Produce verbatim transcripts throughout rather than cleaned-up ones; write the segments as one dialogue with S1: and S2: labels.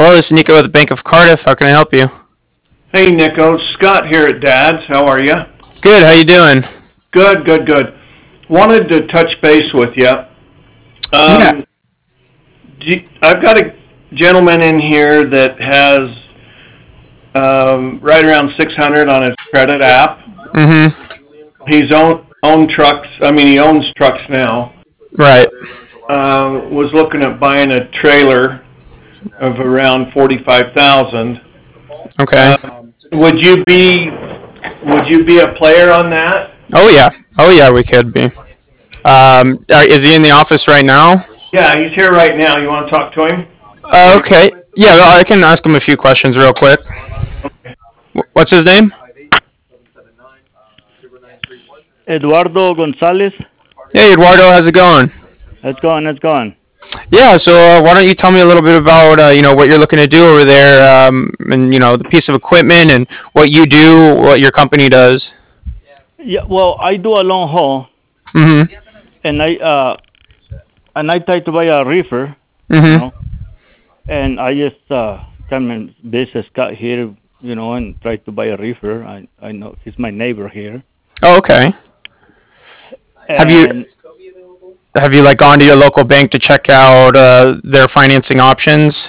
S1: Hello, this is Nico with the Bank of Cardiff. How can I help you?
S2: Hey, Nico. Scott here at Dad's. How are you?
S1: Good. How you doing?
S2: Good, good, good. Wanted to touch base with you. Um,
S1: Yeah.
S2: do you- I've got a gentleman in here that has um, right around six hundred on his credit app.
S1: Mm-hmm.
S2: He's own own trucks. I mean, he owns trucks now.
S1: Right.
S2: Uh, was looking at buying a trailer of around forty-five thousand.
S1: Okay.
S2: Uh, would you be Would you be a player on that?
S1: Oh yeah. Oh yeah, we could be. Um, are- is he in the office right now?
S2: Yeah, he's here right now. You want to talk to him?
S1: Uh, okay. Yeah, well, I can ask him a few questions real quick. Wh- What's his name?
S3: Eduardo Gonzalez.
S1: Hey, Eduardo. How's it going?
S3: Let's go on, let's go on.
S1: Yeah. So uh, why don't you tell me a little bit about uh, you know what you're looking to do over there, um, and you know the piece of equipment and what you do, what your company does.
S3: Yeah, well, I do a long haul,
S1: Mm-hmm.
S3: and I uh, and I try to buy a reefer, you
S1: Mm-hmm.
S3: know, and I just uh, come and visit Scott here, you know, and try to buy a reefer. I I know he's my neighbor here.
S1: Oh, okay. Have you
S3: And,
S1: have you like gone to your local bank to check out uh, their financing options?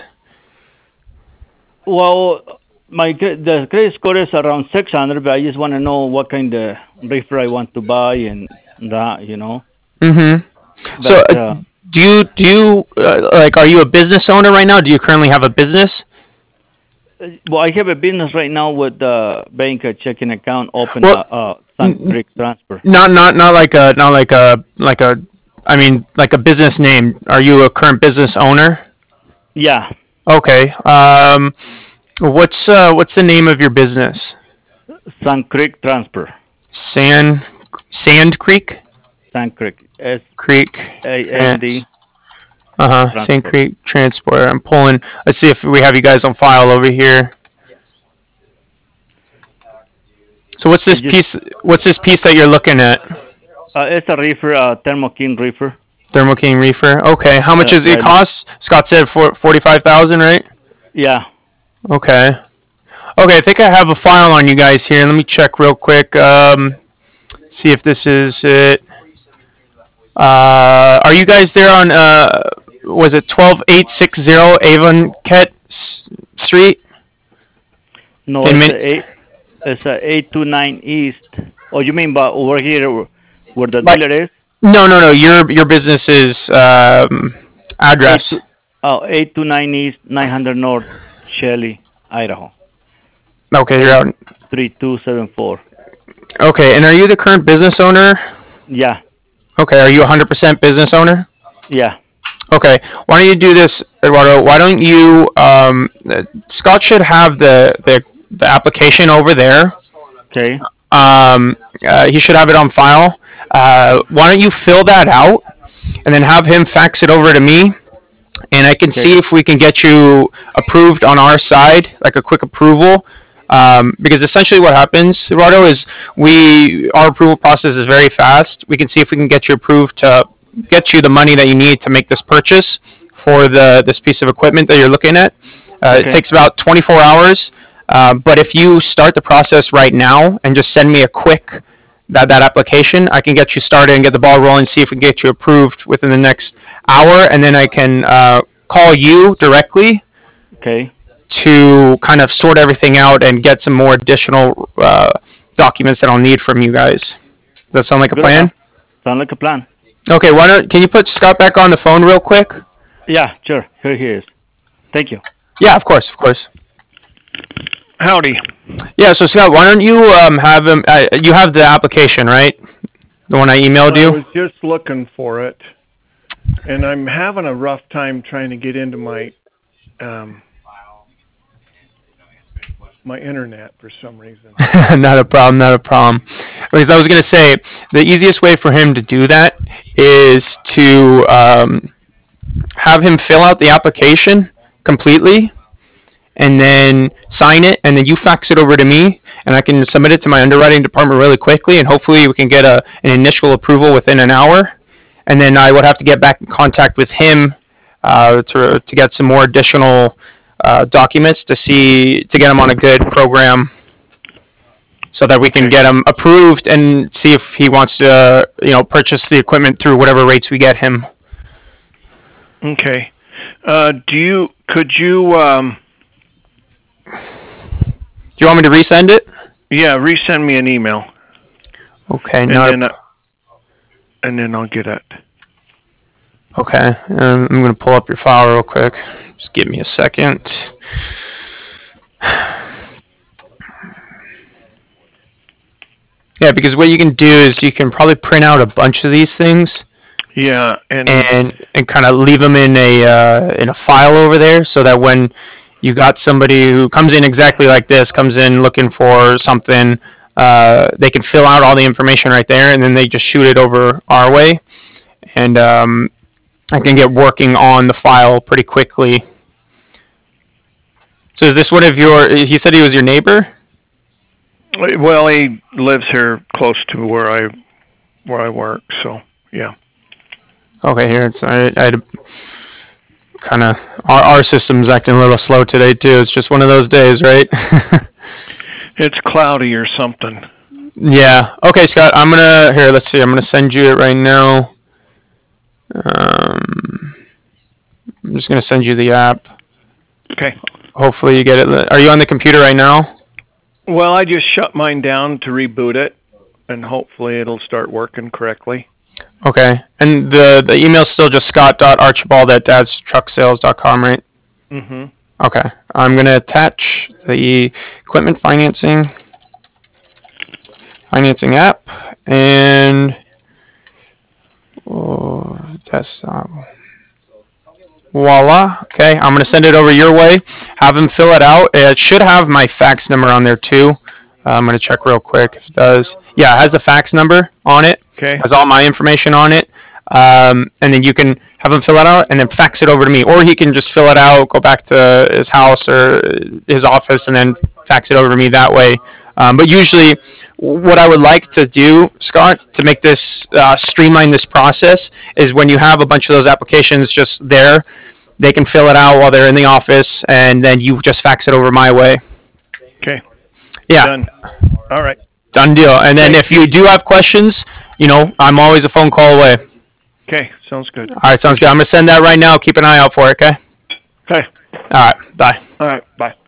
S3: well, my cre- the credit score is around six hundred, but I just want to know what kind of reefer I want to buy and that, you know.
S1: Mm-hmm. So,
S3: But
S1: uh,
S3: uh,
S1: do you do you uh, like are you a business owner right now? Do you currently have a business?
S3: well, I have a business right now with the bank a checking account open
S1: Well,
S3: uh, uh Sun Creek Transfer.
S1: Not not not like a not like a like a I mean like a business name. Are you a current business owner?
S3: Yeah,
S1: Okay. Um, what's uh what's the name of your business?
S3: Sun Creek Transfer.
S1: Sand Sand Creek
S3: Sun Creek. S
S1: Creek
S3: A N D
S1: Trans. Uh huh. Sand
S3: Transfer.
S1: Creek Transport. I'm pulling. Let's see if we have you guys on file over here. So what's this
S3: And just
S1: piece? What's this piece that you're looking at?
S3: uh, it's a reefer, uh, Thermo King reefer.
S1: Thermo King reefer. Okay. How much
S3: Uh,
S1: does it
S3: right now.
S1: cost? Scott said for forty-five thousand, right?
S3: Yeah.
S1: Okay. Okay. I think I have a file on you guys here. Let me check real quick. Um, see if this is it. Uh, are you guys there on? Uh, was it twelve eight six zero Avon Ket S- Street
S3: No,
S1: in
S3: it's
S1: Min?
S3: a eight. It's a eight two nine East. Oh, you mean by over here where where the
S1: Like
S3: dealer is?
S1: no, no, no. Your your business's um,
S3: Eight
S1: address.
S3: two. Oh, eight two nine East, nine hundred North, Shelley, Idaho.
S1: Okay, you're
S3: Eight
S1: out.
S3: three two seven four.
S1: Okay, and are you the current business owner?
S3: Yeah.
S1: Okay, are you one hundred percent business owner?
S3: Yeah.
S1: Okay, why don't you do this, Eduardo? Why don't you, um, uh, Scott should have the, the, the application over there.
S3: Okay.
S1: Um, uh, he should have it on file. Uh, why don't you fill that out and then have him fax it over to me, and I can
S3: Okay.
S1: see if we can get you approved on our side, like a quick approval. Um, because essentially what happens, Eduardo, is we our approval process is very fast. We can see if we can get you approved to get you the money that you need to make this purchase for the this piece of equipment that you're looking at. Uh, it
S3: Okay.
S1: takes about twenty-four hours. Uh, but if you start the process right now and just send me a quick that that application, I can get you started and get the ball rolling. See if we can get you approved within the next hour, and then I can uh, call you directly
S3: Okay.
S1: to kind of sort everything out and get some more additional uh, documents that I'll need from you guys. Does that sound like a
S3: Good enough.
S1: plan?
S3: Sound like a plan.
S1: Okay, why don't can you put Scott back on the phone real quick?
S3: Yeah, sure. Here he is. Thank you.
S1: Yeah, of course, of course.
S2: Howdy.
S1: Yeah, so Scott, why don't you um, have him? Uh, you have the application, right? The one I emailed
S2: I
S1: you.
S2: was just looking for it, and I'm having a rough time trying to get into my um, my internet for some reason.
S1: Not a problem, not a problem. Because I was going to say, the easiest way for him to do that is to um, have him fill out the application completely and then sign it, and then you fax it over to me, and I can submit it to my underwriting department really quickly, and hopefully we can get a, an initial approval within an hour. And then I would have to get back in contact with him uh, to, to get some more additional uh, documents to see to get him on a good program, so that we can
S4: Okay.
S1: get him approved and see if he wants to, you know, purchase the equipment through whatever rates we get him.
S4: Okay. Uh, do you, could you, um,
S1: Do you want me to resend it?
S4: yeah, resend me an email
S1: Okay,
S4: and
S1: not
S4: then, uh, and then I'll get it.
S1: okay. Um, I'm gonna pull up your file real quick. Just give me a second. Yeah, because what you can do is you can probably print out a bunch of these things
S4: Yeah, and,
S1: and and kind of leave them in a uh, in a file over there, so that when you got somebody who comes in exactly like this, comes in looking for something, uh, they can fill out all the information right there, and then they just shoot it over our way, and um, I can get working on the file pretty quickly. So is this one of your? He said he was your neighbor.
S4: well, he lives here close to where I, where I work, so, yeah.
S1: Okay, here it's I, I kind of our our system's acting a little slow today too. It's just one of those days, right?
S4: It's cloudy or something.
S1: Yeah. Okay, Scott. I'm gonna here. Let's see. I'm gonna send you it right now. Um, I'm just gonna send you the app.
S4: Okay.
S1: Hopefully you get it. Are you on the computer right now?
S4: Well, I just shut mine down to reboot it, and hopefully it'll start working correctly.
S1: Okay. And the the email's still just scott.archibald at dads truck sales dot com, right?
S4: Mm-hmm.
S1: Okay. I'm gonna attach the equipment financing financing app and oh, desktop. Voila. Okay, I'm gonna send it over your way. Have him fill it out. It should have my fax number on there too. Uh, I'm gonna check real quick if it does. Yeah, it has the fax number on it.
S4: Okay.
S1: Has all my information on it. Um, and then you can have him fill it out and then fax it over to me, or he can just fill it out, go back to his house or his office, and then fax it over to me that way. Um, but usually, what I would like to do, Scott, to make this uh, streamline this process, is when you have a bunch of those applications just there, they can fill it out while they're in the office, and then you just fax it over my way.
S4: Okay.
S1: Yeah,
S4: Done. All right.
S1: done deal. And then if you do have questions, you know, I'm always a phone call away.
S4: Okay. Sounds good.
S1: All right, sounds good. I'm gonna send that right now. Keep an eye out for it. Okay.
S4: Okay.
S1: All right. Bye.
S4: All right. Bye.